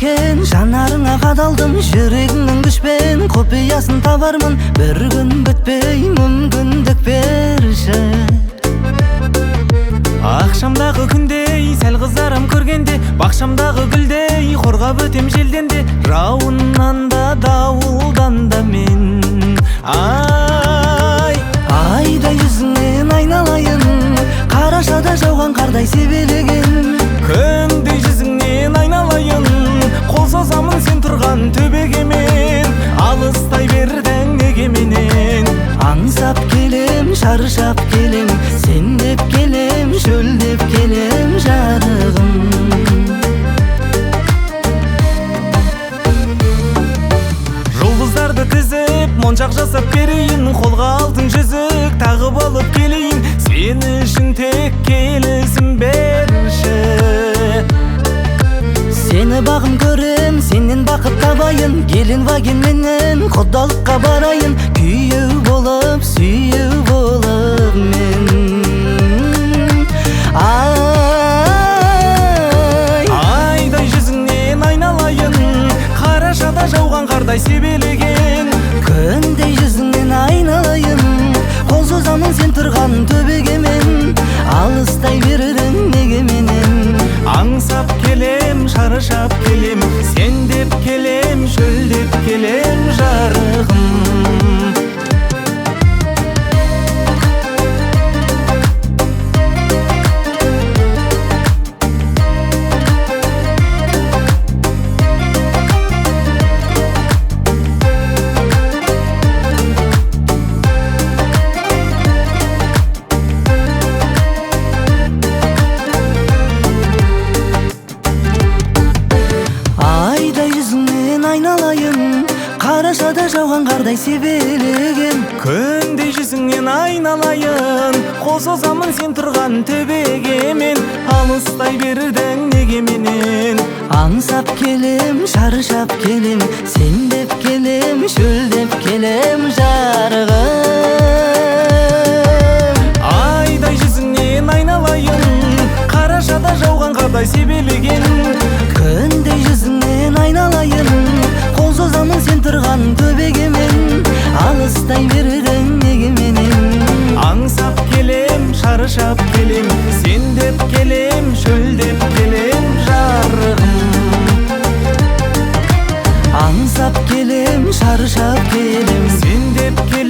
экен, жанарыңа кадалдым, жүрегіңнің күшпен копиясын табармын. Bir күн бүтпей мүмкіндік берші. Ақшамдағы күндей сәл қызарам көргенде, бақшамдағы гүлдей қорғап өтем желден де, жауыннан да дауылдан да мен. Айдай жүзіңнен айналайын, қарашада жауған қардай себелеген. Күндей жүзіңнен айналайын, қол созамын сен тұрған төбеге мен. Алыстай бердің неге менен? Аңсап келем, шаршап келем, сен деп келем, шөлдеп келем жарығым. Жұлдыздарды тізіп, моншақ жасап берейін, қолға алтын жүзік тағып алып келейін. Сен үшін тек келісім берші. Сені бағым көрем, сенен бақыт табайын, келін вагенменен құдалыққа барайын. Күйеу болып, сүйеу болып мен. Айдай жүзіңнен айналайын, қарашада жауған қардай себелеген. Күндей жүзіңнен айналайын, қол созамын сен тұрған төбеге мен. Алыстай бердің неге менен? Аңсап келем, шаршап келем, сен деп келем, шөлдеп келем жарығым. Қарашада жауған қардай себелеген. Күндей жүзіңнен айналайын, қол созамын сен тұрған төбеге мен. Алыстай бердің неге менен? Аңсап келем, шаршап келем, сен деп келем, шөлдеп келем жарығым. Айдай жүзіңнен айналайын, қарашада жауған қардай себелеген. Күндей жүзіңнен айналайын, қол созамын сен тұрған төбеге мен. Алыстай бердің неге менен? Аңсап келем, шаршап келем, сен деп келем, шөлдеп келем жарығым. Аңсап келем, шаршап келем, сен деп келем.